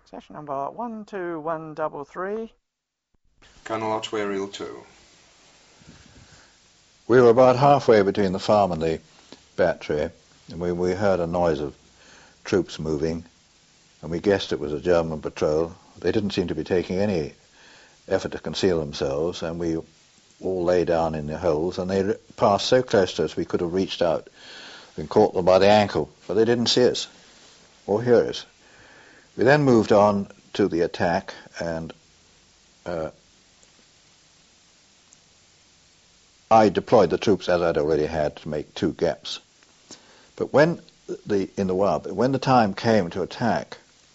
Session number 12133. Colonel Otway, Reel 2. We were about halfway between the farm and the battery, and we heard a noise of troops moving, and we guessed it was a German patrol. They didn't seem to be taking any effort to conceal themselves, and we all lay down in the holes, and they passed so close to us we could have reached out and caught them by the ankle, but they didn't see us or hear us. We then moved on to the attack, and I deployed the troops as I'd already had to make two gaps. But when when the time came to attack,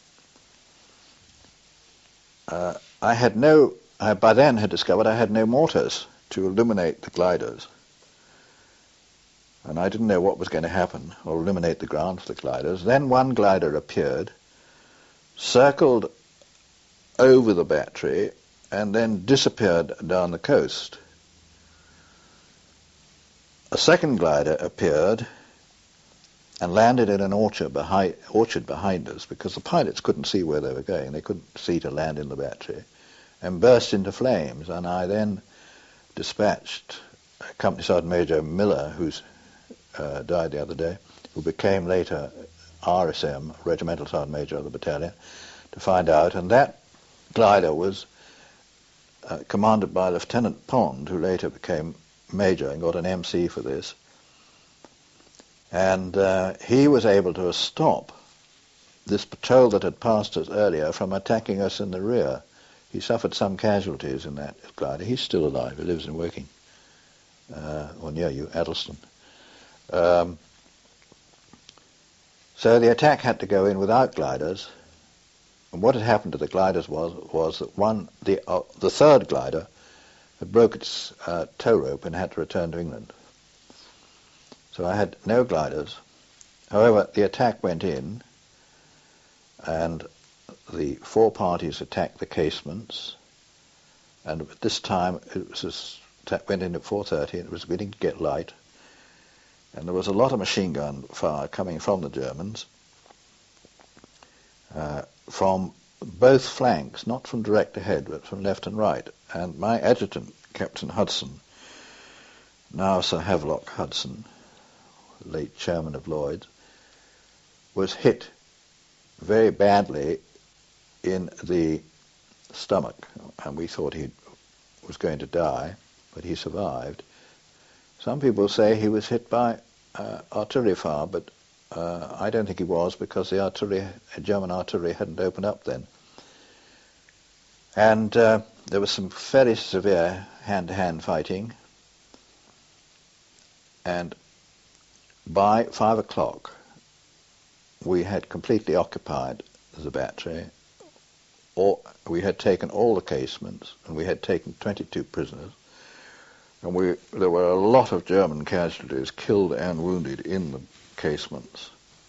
I by then had discovered I had no mortars to illuminate the gliders. And I didn't know what was going to happen, or illuminate the ground for the gliders. Then one glider appeared, circled over the battery, and then disappeared down the coast. A second glider appeared and landed in an orchard behind us, because the pilots couldn't see where they were going. They couldn't see to land in the battery, and burst into flames. And I then dispatched Company Sergeant Major Miller, who's died the other day, who became later RSM, Regimental Sergeant Major of the battalion, to find out. And that glider was commanded by Lieutenant Pond, who later became Major and got an MC for this. And he was able to stop this patrol that had passed us earlier from attacking us in the rear. He suffered some casualties in that glider. He's still alive. He lives in Woking, or near you, Addleston. So the attack had to go in without gliders. And what had happened to the gliders was that the third glider had broke its tow rope and had to return to England. So I had no gliders. However, the attack went in, and the four parties attacked the casements, and at this time attack went in at 4:30, and it was beginning to get light, and there was a lot of machine gun fire coming from the Germans, from both flanks, not from direct ahead, but from left and right. And my adjutant, Captain Hudson, now Sir Havelock Hudson, late chairman of Lloyd's, was hit very badly in the stomach, and we thought he was going to die, but he survived. Some people say he was hit by artillery fire, but I don't think he was, because the German artillery hadn't opened up then. And there was some fairly severe hand-to-hand fighting, and by 5 o'clock we had completely occupied the battery. We had taken all the casements, and we had taken 22 prisoners, and there were a lot of German casualties, killed and wounded, in the casements.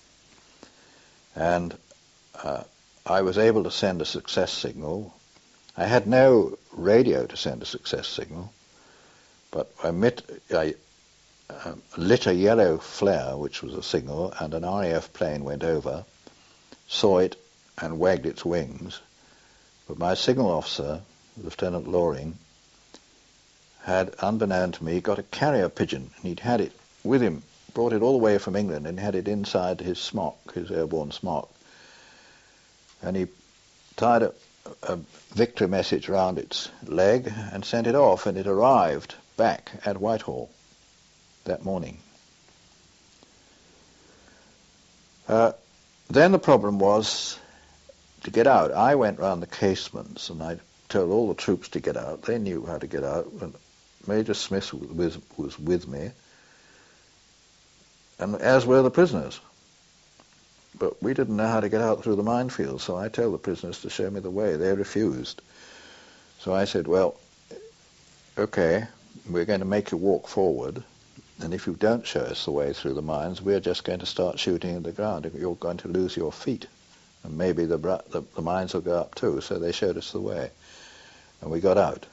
And I was able to send a success signal. I had no radio to send a success signal, but I lit a yellow flare, which was a signal, and an RAF plane went over, saw it, and wagged its wings. But my signal officer, Lieutenant Loring, had, unbeknown to me, got a carrier pigeon, and he'd had it with him, brought it all the way from England, and had it inside his smock, his airborne smock. And he tied a victory message round its leg and sent it off, and it arrived back at Whitehall that morning. Then the problem was to get out. I went round the casements, and I told all the troops to get out. They knew how to get out, and Major Smith was with me, and as were the prisoners. But we didn't know how to get out through the minefield, so I told the prisoners to show me the way. They refused. So I said, well, okay, we're going to make you walk forward, and if you don't show us the way through the mines, we're just going to start shooting at the ground. You're going to lose your feet, and maybe the mines will go up too. So they showed us the way, and we got out.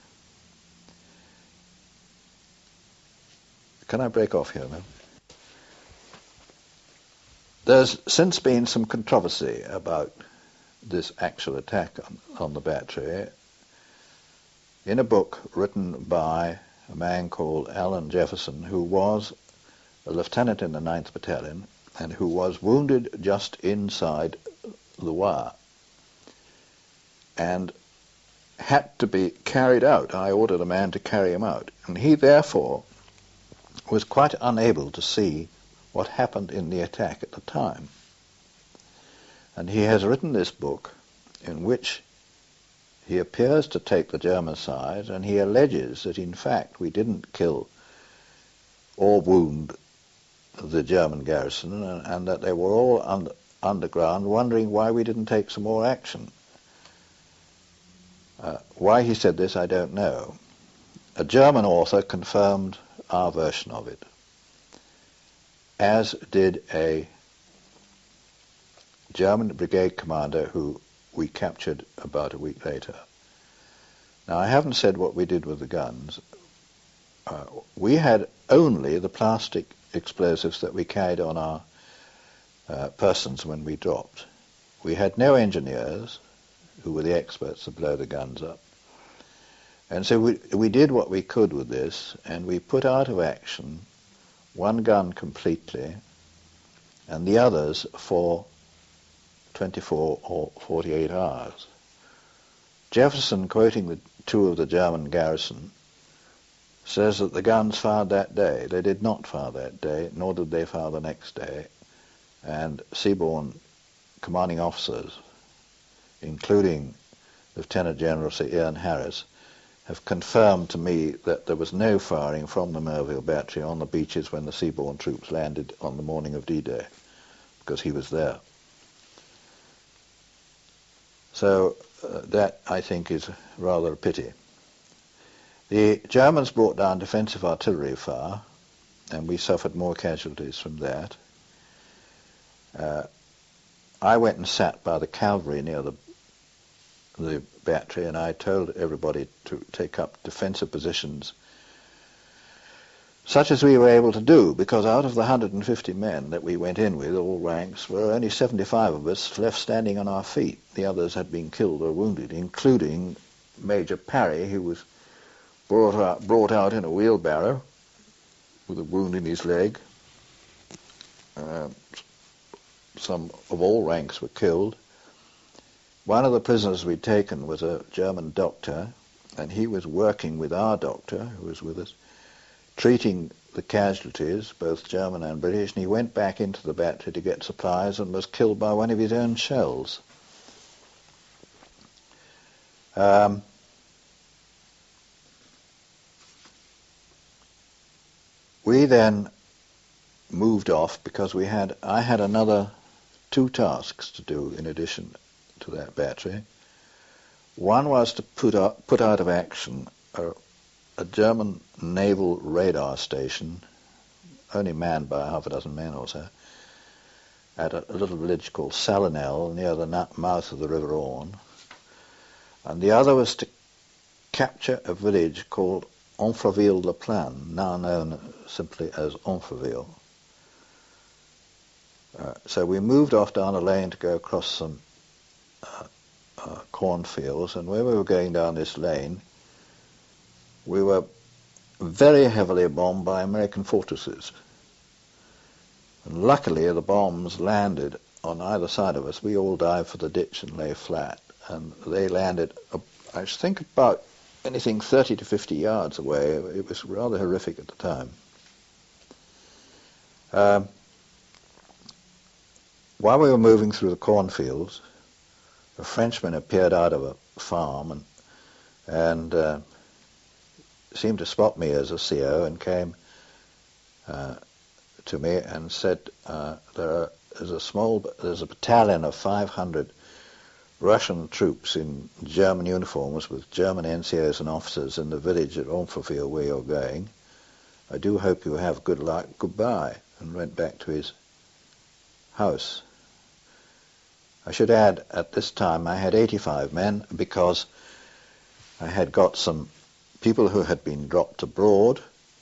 Can I break off here, man? There's since been some controversy about this actual attack on the battery in a book written by a man called Alan Jefferson, who was a lieutenant in the 9th Battalion and who was wounded just inside the wire and had to be carried out. I ordered a man to carry him out, and he therefore was quite unable to see what happened in the attack at the time. And he has written this book in which he appears to take the German side, and he alleges that in fact we didn't kill or wound the German garrison, and that they were all underground wondering why we didn't take some more action. Why he said this I don't know. A German author confirmed our version of it, as did a German brigade commander who we captured about a week later. Now, I haven't said what we did with the guns. We had only the plastic explosives that we carried on our persons when we dropped. We had no engineers who were the experts to blow the guns up. And so we did what we could with this, and we put out of action one gun completely and the others for 24 or 48 hours. Jefferson, quoting the two of the German garrison, says that the guns fired that day. They did not fire that day, nor did they fire the next day. And seaborne commanding officers, including Lieutenant General Sir Ian Harris, have confirmed to me that there was no firing from the Merville battery on the beaches when the seaborne troops landed on the morning of D-Day, because he was there. So that, I think, is rather a pity. The Germans brought down defensive artillery fire, and we suffered more casualties from that. I went and sat by the cavalry near the battery, and I told everybody to take up defensive positions such as we were able to do, because out of the 150 men that we went in with, all ranks, were only 75 of us left standing on our feet. The others had been killed or wounded, including Major Parry, who was brought out in a wheelbarrow with a wound in his leg. Some of all ranks were killed. One of the prisoners we'd taken was a German doctor, and he was working with our doctor, who was with us, treating the casualties, both German and British, and he went back into the battery to get supplies and was killed by one of his own shells. We then moved off because I had another 2 tasks to do in addition to that battery. One was to put out of action a German naval radar station, only manned by half a dozen men or so, at a little village called Salinel near the mouth of the River Orne. And the other was to capture a village called Onfreville-le-Plan, now known simply as Onfreville. So we moved off down a lane to go across some cornfields, and when we were going down this lane, we were very heavily bombed by American fortresses. And luckily the bombs landed on either side of us. We all dived for the ditch and lay flat, and they landed, I think, about anything 30 to 50 yards away. It was rather horrific at the time. While we were moving through the cornfields, a Frenchman appeared out of a farm and seemed to spot me as a CO and came to me and said, there's a battalion of 500 Russian troops in German uniforms with German NCOs and officers in the village at Onfreville where you're going. I do hope you have good luck. Goodbye. And went back to his house. I should add, at this time I had 85 men because I had got some people who had been dropped abroad,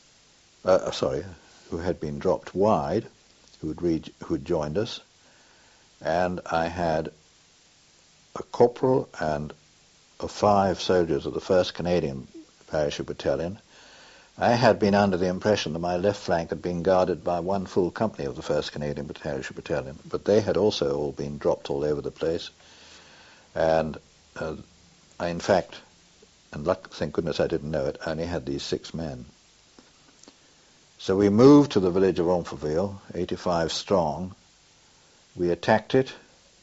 who had been dropped wide, who'd joined us, and I had a corporal and 5 soldiers of the 1st Canadian Parachute Battalion. I had been under the impression that my left flank had been guarded by 1 full company of the 1st Canadian Parachute Battalion, but they had also all been dropped all over the place. And I, in fact, and thank goodness I didn't know it, only had these 6 men. So we moved to the village of Ompheville, 85 strong. We attacked it,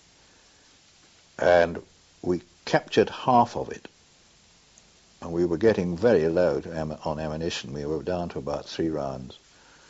and we captured half of it. And we were getting very low on ammunition. We were down to about 3 rounds.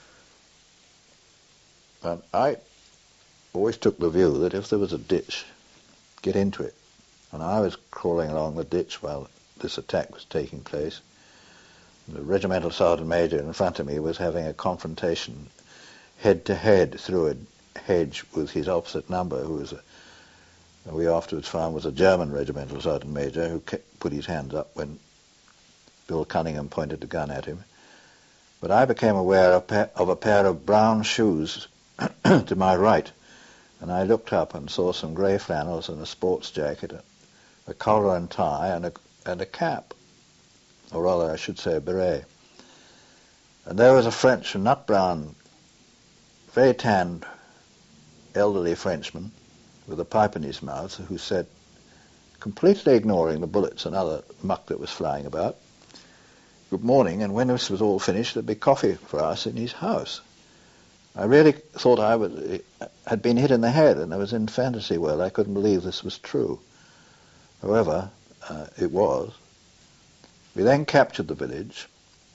And I always took the view that if there was a ditch, get into it. And I was crawling along the ditch while this attack was taking place. The regimental sergeant major in front of me was having a confrontation head-to-head through a hedge with his opposite number, who was we afterwards found was a German regimental sergeant major who put his hands up when Bill Cunningham pointed a gun at him. But I became aware of a pair of brown shoes to my right, and I looked up and saw some grey flannels and a sports jacket, a collar and tie, and a cap, or rather I should say a beret. And there was a French, a nut brown, very tanned, elderly Frenchman with a pipe in his mouth, who said, completely ignoring the bullets and other muck that was flying about, "Good morning, and when this was all finished there'd be coffee for us in his house." I really thought I had been hit in the head, and I was in fantasy world. I couldn't believe this was true. However, it was. We then captured the village,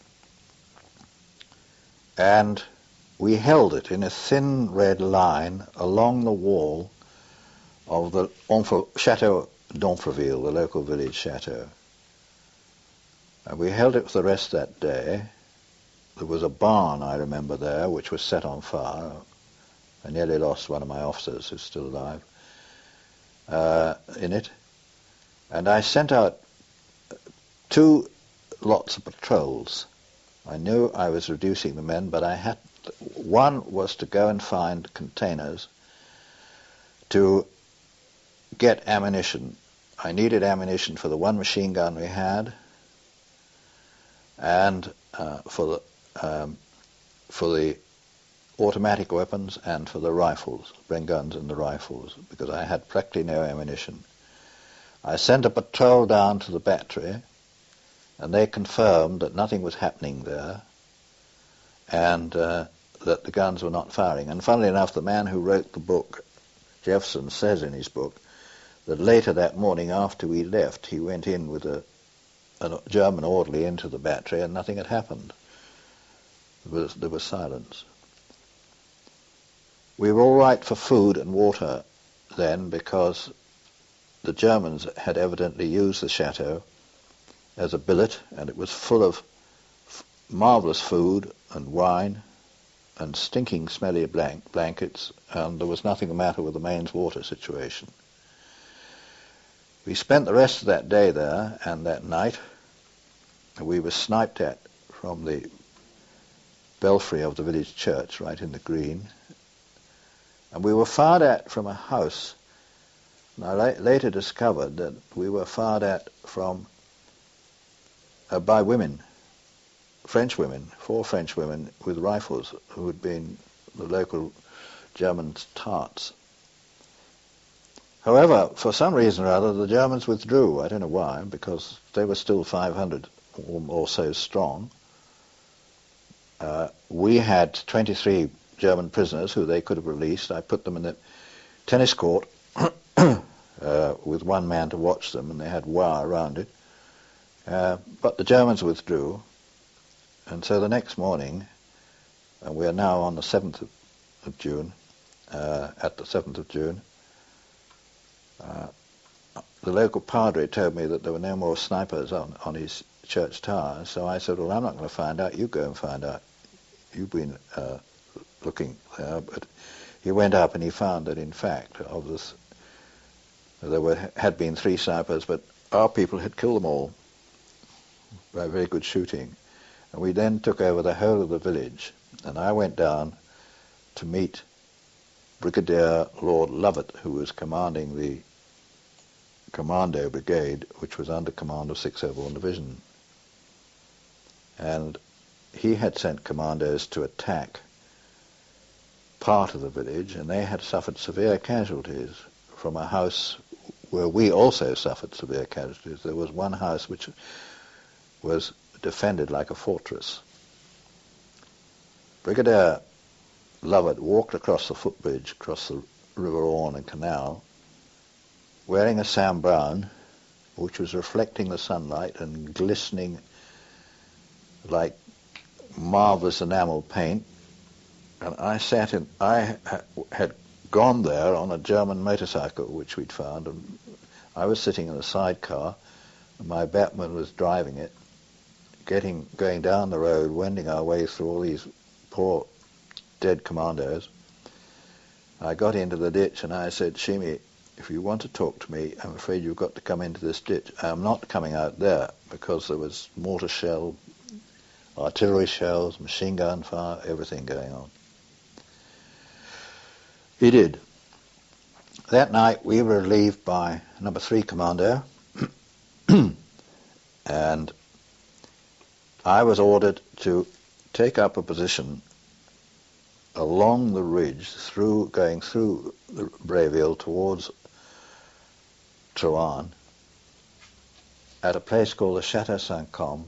and we held it in a thin red line along the wall of the Chateau d'Ompheville, the local village chateau. And we held it for the rest of that day. There was a barn, I remember, there, which was set on fire. I nearly lost one of my officers, who's still alive, in it. And I sent out 2 lots of patrols. I knew I was reducing the men, but one was to go and find containers to get ammunition. I needed ammunition for the 1 machine gun we had, and for the automatic weapons and for the rifles, Bren guns and the rifles, because I had practically no ammunition. I sent a patrol down to the battery, and they confirmed that nothing was happening there, and that the guns were not firing. And funnily enough, the man who wrote the book, Jefferson, says in his book that later that morning after we left, he went in with a German orderly into the battery, and nothing had happened. There was silence. We were all right for food and water then, because the Germans had evidently used the chateau as a billet, and it was full of marvellous food and wine and stinking smelly blankets, and there was nothing the matter with the mains water situation. We spent the rest of that day there, and that night we were sniped at from the belfry of the village church right in the green, and we were fired at from a house. And I later discovered that we were fired at from by women, French women, 4 French women with rifles who had been the local German tarts. However, for some reason or other, the Germans withdrew. I don't know why, because they were still 500 or so strong. We had 23 German prisoners who they could have released. I put them in the tennis court with 1 man to watch them, and they had wire around it. But the Germans withdrew, and so the next morning, and we are now on the 7th of June, at the 7th of June, the local padre told me that there were no more snipers on his church tower, so I said, well, I'm not going to find out, you go and find out. You've been looking there. But he went up and he found that, in fact, of this, had been 3 snipers, but our people had killed them all by very good shooting. And we then took over the whole of the village, and I went down to meet Brigadier Lord Lovett, who was commanding the Commando Brigade, which was under command of 6th Airborne Division. And he had sent commandos to attack part of the village, and they had suffered severe casualties from a house where we also suffered severe casualties. There was one house which was defended like a fortress. Brigadier Lovett walked across the footbridge, across the River Orne and canal, wearing a Sam Browne, which was reflecting the sunlight and glistening like marvellous enamel paint. And I had gone there on a German motorcycle which we'd found, and I was sitting in the sidecar, and my batman was driving it, going down the road, wending our way through all these poor dead commandos. I got into the ditch and I said, Shimi, if you want to talk to me, I'm afraid you've got to come into this ditch. I'm not coming out there, because there was mortar shell, artillery shells, machine gun fire, everything going on. He did. That night we were relieved by number 3 Commando, and I was ordered to take up a position along the ridge, going through the Bréville towards Troarn, at a place called the Château Saint-Côme,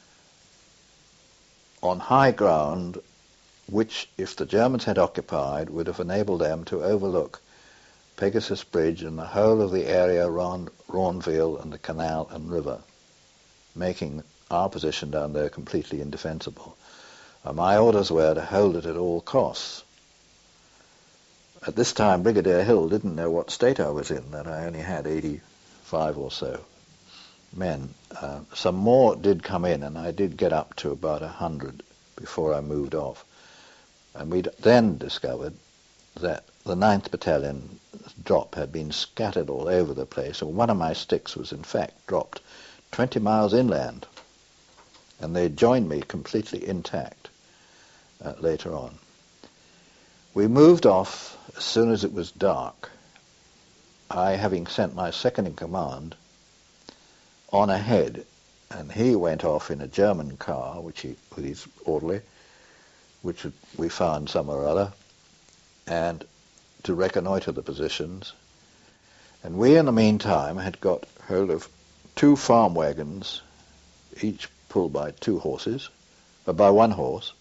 on high ground which, if the Germans had occupied, would have enabled them to overlook Pegasus Bridge and the whole of the area around Ranville and the canal and river, making our position down there completely indefensible. My orders were to hold it at all costs. At this time, Brigadier Hill didn't know what state I was in, that I only had 85 or so men. Some more did come in, and I did get up to about 100 before I moved off. And we then discovered that the 9th Battalion drop had been scattered all over the place, and one of my sticks was in fact dropped 20 miles inland, and they joined me completely intact later on. We moved off as soon as it was dark, I having sent my second-in-command on ahead, and he went off in a German car, with his orderly, which we found somewhere or other, and to reconnoitre the positions. And we, in the meantime, had got hold of 2 farm wagons, each pulled by 2 horses, by 1 horse.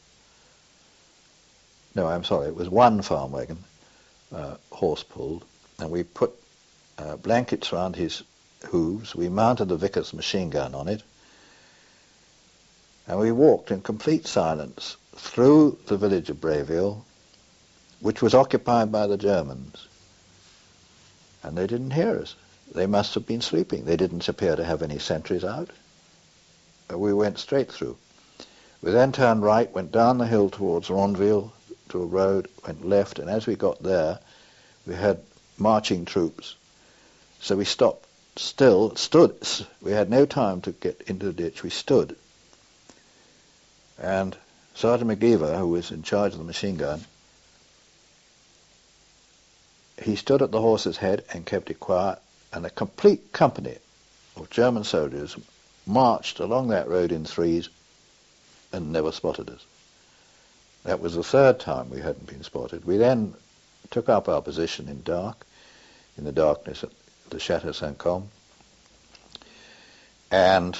No, I'm sorry, it was 1 farm wagon, horse-pulled, and we put blankets round his hooves. We mounted the Vickers machine gun on it, and we walked in complete silence through the village of Bréville, which was occupied by the Germans, and they didn't hear us. They must have been sleeping. They didn't appear to have any sentries out. We went straight through. We then turned right, went down the hill towards Ranville to a road, went left, and as we got there, we had marching troops. So we stopped, stood. We had no time to get into the ditch. We stood. And Sergeant McGeever, who was in charge of the machine gun, he stood at the horse's head and kept it quiet, and a complete company of German soldiers marched along that road in threes and never spotted us. That was the 3rd time we hadn't been spotted. We then took up our position in the darkness at the Château Saint-Côme, and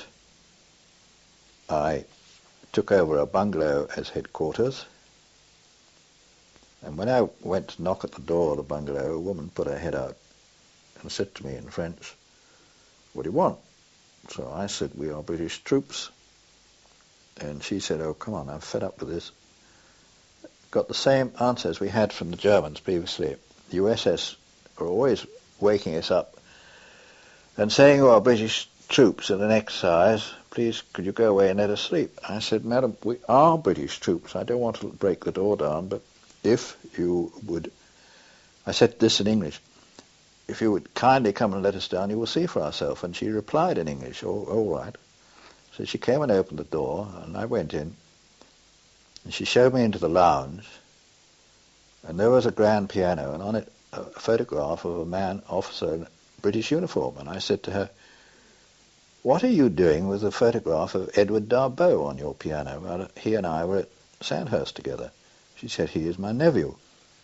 I took over a bungalow as headquarters. And when I went to knock at the door of the bungalow, a woman put her head out and said to me in French, "What do you want?" So I said, "We are British troops." And she said, "Oh, come on, I'm fed up with this." Got the same answer as we had from the Germans previously. The USS are always waking us up and saying, "You are British troops in an exercise. Please, could you go away and let us sleep?" I said, "Madam, we are British troops. I don't want to break the door down, but if you would," I said this in English, "if you would kindly come and let us down, you will see for ourselves." And she replied in English, "Oh, all right." So she came and opened the door, and I went in, and she showed me into the lounge, and there was a grand piano, and on it a photograph of a man, officer British uniform. And I said to her, "What are you doing with the photograph of Edward Darboux on your piano?" Well, he and I were at Sandhurst together. She said, "He is my nephew."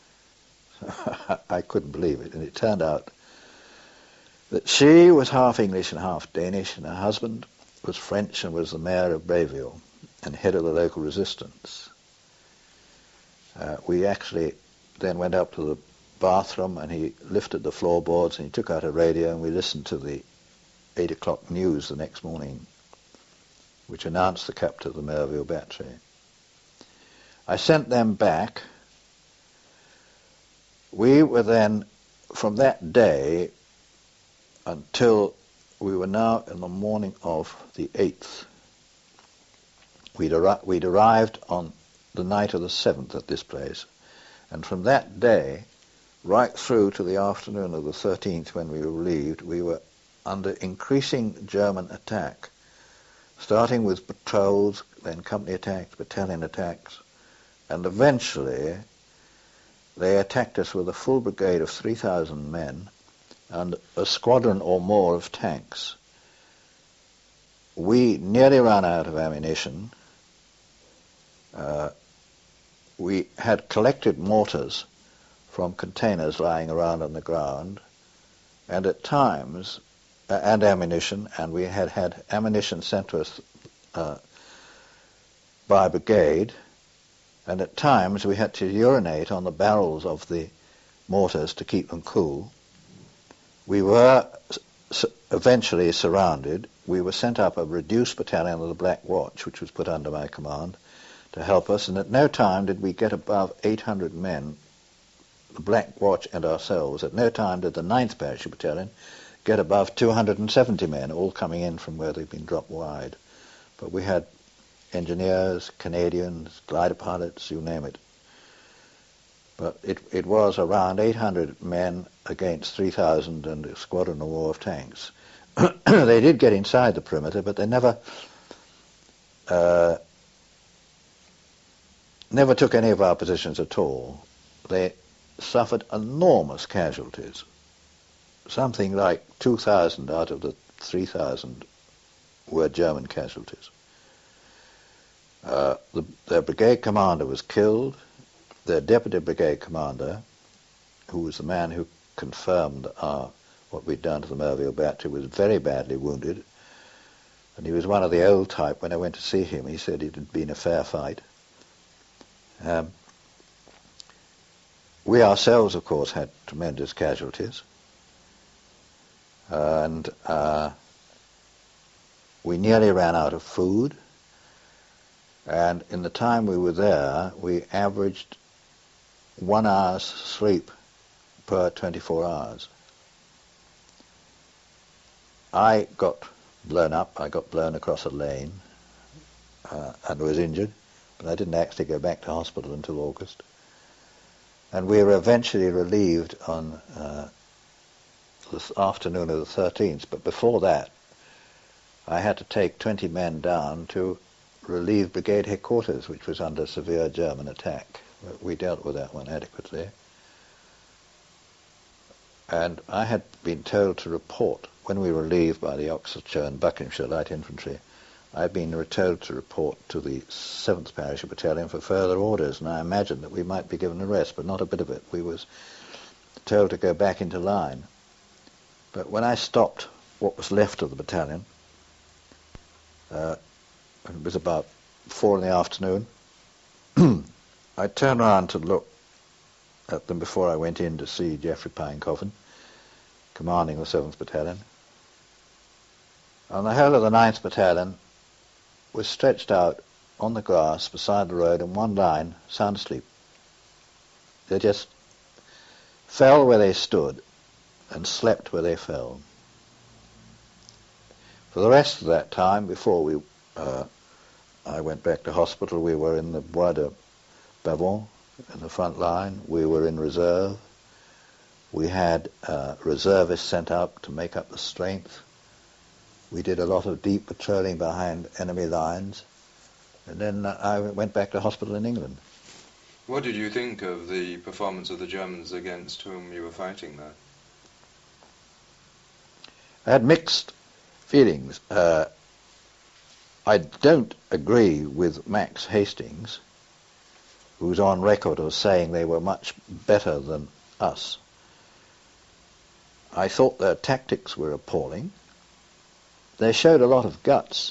I couldn't believe it, and it turned out that she was half English and half Danish, and her husband was French and was the mayor of Bayville and head of the local resistance. We actually then went up to the bathroom, and he lifted the floorboards and he took out a radio, and we listened to the 8 o'clock news the next morning, which announced the capture of the Merville battery. I sent them back. We were then, from that day until we were now in the morning of the 8th, we'd arrived on the night of the 7th at this place, and from that day right through to the afternoon of the 13th, when we were relieved, we were under increasing German attack, starting with patrols, then company attacks, battalion attacks, and eventually they attacked us with a full brigade of 3,000 men and a squadron or more of tanks. We nearly ran out of ammunition. We had collected mortars from containers lying around on the ground, and at times, and ammunition, and we had ammunition sent to us by brigade, and at times we had to urinate on the barrels of the mortars to keep them cool. We were eventually surrounded. We were sent up a reduced battalion of the Black Watch, which was put under my command, to help us, and at no time did we get above 800 men, the Black Watch and ourselves. At no time did the 9th Parachute Battalion get above 270 men, all coming in from where they'd been dropped wide. But we had engineers, Canadians, glider pilots, you name it. But it was around 800 men against 3,000 and a squadron or more of tanks. They did get inside the perimeter, but they never took any of our positions at all. They suffered enormous casualties. Something like 2,000 out of the 3,000 were German casualties. Their brigade commander was killed. Their deputy brigade commander, who was the man who confirmed what we'd done to the Merville battery, was very badly wounded. And he was one of the old type. When I went to see him, he said it had been a fair fight. We ourselves, of course, had tremendous casualties. And we nearly ran out of food. And in the time we were there, we averaged 1 hour's sleep per 24 hours. I got blown up. I got blown across a lane and was injured, but I didn't actually go back to hospital until August. And we were eventually relieved on the afternoon of the 13th, but before that I had to take 20 men down to relieve brigade headquarters, which was under severe German attack. We dealt with that one adequately. And I had been told to report, when we were relieved by the Oxfordshire and Buckinghamshire Light Infantry, I had been told to report to the 7th Parachute Battalion for further orders, and I imagined that we might be given a rest, but not a bit of it. We was told to go back into line. But when I stopped what was left of the battalion, it was about 4 in the afternoon, I turned around to look at them before I went in to see Geoffrey Pinecoffin, commanding the 7th Battalion. And the whole of the 9th Battalion was stretched out on the grass beside the road in one line, sound asleep. They just fell where they stood and slept where they fell. For the rest of that time, before I went back to hospital, we were in the Bois de Bavon, in the front line. We were in reserve. We had reservists sent up to make up the strength. We did a lot of deep patrolling behind enemy lines. And then I went back to hospital in England. What did you think of the performance of the Germans against whom you were fighting there? I had mixed feelings. I don't agree with Max Hastings, who's on record as saying they were much better than us. I thought their tactics were appalling. They showed a lot of guts,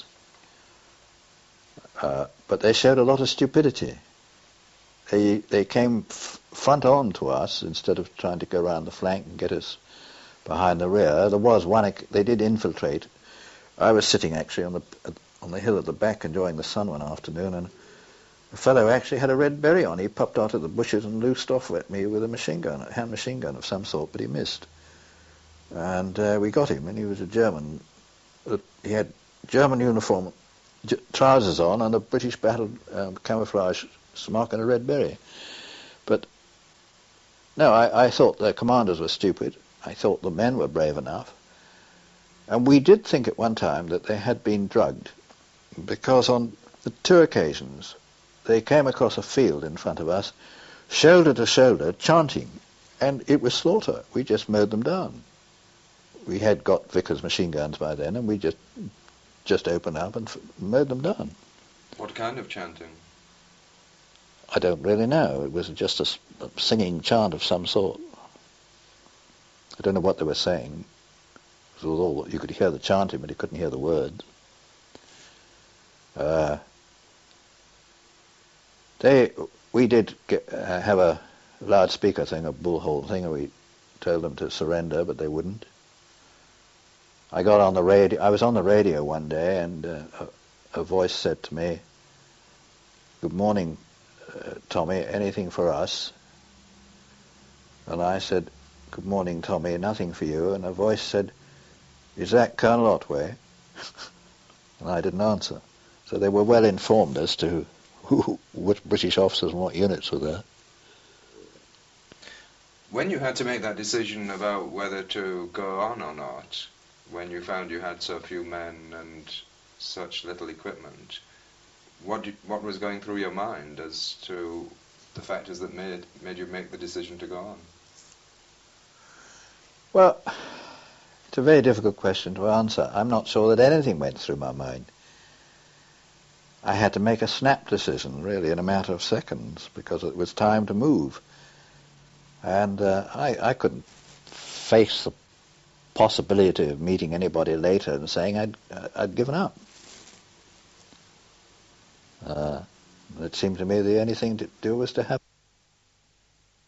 but they showed a lot of stupidity. They came front on to us instead of trying to go around the flank and get us behind the rear. There was one, they did infiltrate. I was sitting actually on the hill at the back enjoying the sun one afternoon, and a fellow actually had a red berry on. He popped out of the bushes and loosed off at me with a machine gun, a hand machine gun of some sort, but he missed. And we got him, and he was a German. He had German uniform, trousers on, and a British battle camouflage smock and a red berry. But no, I thought their commanders were stupid. I thought the men were brave enough. And we did think at one time that they had been drugged, because on the 2 occasions they came across a field in front of us, shoulder to shoulder, chanting, and it was slaughter. We just mowed them down. We had got Vickers machine guns by then, and we just opened up and mowed them down. What kind of chanting? I don't really know. It was just a singing chant of some sort. I don't know what they were saying. It was all, you could hear the chanting, but you couldn't hear the words. We did have a loudspeaker thing, a bullhorn thing, and we told them to surrender, but they wouldn't. I got on the radio. I was on the radio one day, and a voice said to me, "Good morning, Tommy, anything for us?" And I said, "Good morning, Tommy, nothing for you." And a voice said, "Is that Colonel Otway?" And I didn't answer. So they were well informed as to which British officers and what units were there. When you had to make that decision about whether to go on or not, when you found you had so few men and such little equipment, what was going through your mind as to the factors that made you make the decision to go on? Well, it's a very difficult question to answer. I'm not sure that anything went through my mind. I had to make a snap decision, really, in a matter of seconds, because it was time to move. And I couldn't face the possibility of meeting anybody later and saying I'd given up. It seemed to me the only thing to do was to have